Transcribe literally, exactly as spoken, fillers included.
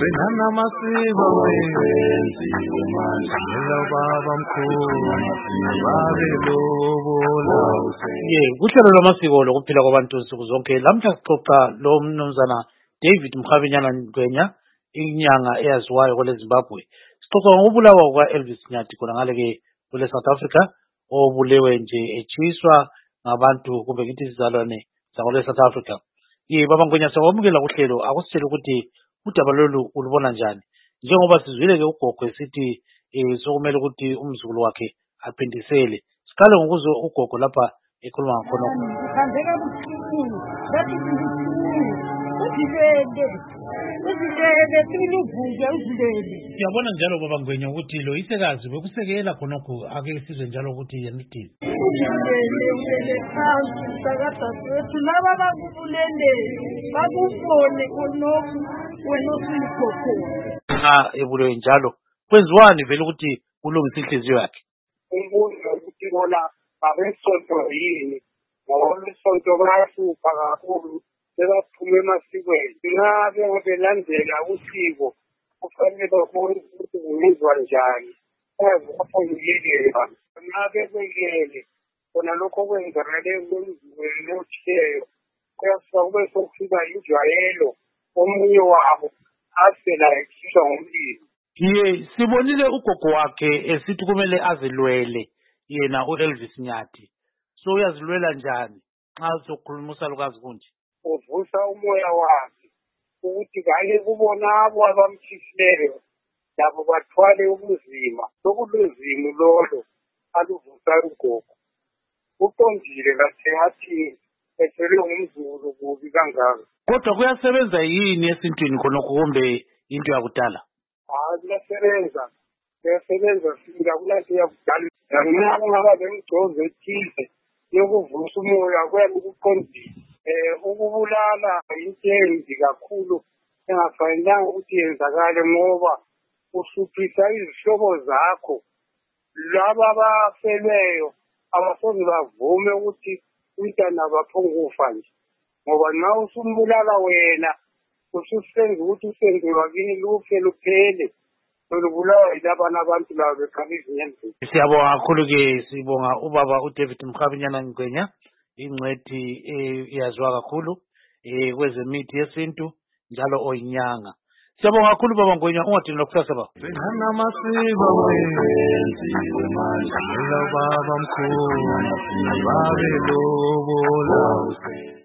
Gcinana amasiko wenziwe manje baba mkhulu babelobola. Ye kuhlelo lwamasiko lokuphila kwabantu nsuku zonke lamhla sixoxa lo mnumzana David Mkhabinyana Ngwenya inyanga eyaziwayo kwele Zimbabwe. Sixoxa ngokubulawa kwa Elvis Nyathi khona ngale ke kwele South Africa obulewe nje echiswa ngabantu kumbe ngithi sizalwane zakwele South Africa. Ye baba Ngwenya siyakwamukela kuhlelo akusitshela ukuthi udaba lolu ulubona njani njengoba sizwile ke ugogo esithi eh sokumele ukuthi umzukulu wakhe aphindisele. Siqale ngokuzwe ugogo lapha ekhuluma ngakhona. Ngihambeka kuthini bathi ngithini uzilele uzilele siluvuke uzilele. Siyabona njalo baba Ngwenya ukuthi lo isekazi bekusekela khonokho ake sizwe njalo ukuthi yena uthini. Uzilele ulele phansi sakada sethu laba bakubulele bakubone khonokho wena usikhokho. Ah ebulewe njalo kwenziwani vele ukuthi ulungise inhliziyo yakhe. Umbuzo ukuthi bona abesonto yini ngoba isonto bayahlupha kakhulu sebaphume emasikweni ngabe belandela usiko kufanele babone ukuthi kwenziwa njani ezofundiyelwa ngabe kwekele khona lokho kwenzakale kwenziweni othileyo kuyasuka kube sokufika injwayelo omunye wabo asela ekhishwa ngomlilo. Ye sibonile ugogo wakhe esithi kumele azilwele yena uElvis Nyathi. So uyazilwela njani xa uzokhuluma usalukazi kunje? Uvusa umoya wakhe ukuthi kanye kubona abo abamthisileyo labo bathwale ubuzima lokuluzimo lolo aluvusa ugogo. Uqondile kahle athi ethelwe ngumzulu kubi kangaka. Kodwa kuyasebenza yini esintwini khonokho kumbe into yakudala? Hayi kuyasebenza kuyasebenza sika kulase yakudala ngamanye kungaba bengigcoze ethize yokuvusa umoya kwena ukuqondile eh ukubulala into embi kakhulu engafanelanga ukuthi yenzakale ngoba usuphisha izihlobo zakho laba abafelweyo abasoze bavume ukuthi umntana baphongufa nje ngoba nxa usumbulala wena ususenza ukuthi usenzelwa kini lufe luphele lubulawa yilabana abantu labo beqala izinyembezi. Siyabonga kakhulu ke sibonga ubaba uDavid Mkhabinyana Ngwenya ingcwethi eyaziwa kakhulu eh kwezemithi yesintu njalo oyinyanga. Siyabonga kakhulu baba Ngwenya ungadini lokusasa baba. Gcinana amasiko wenziwe manje baba mkhulu babelobola.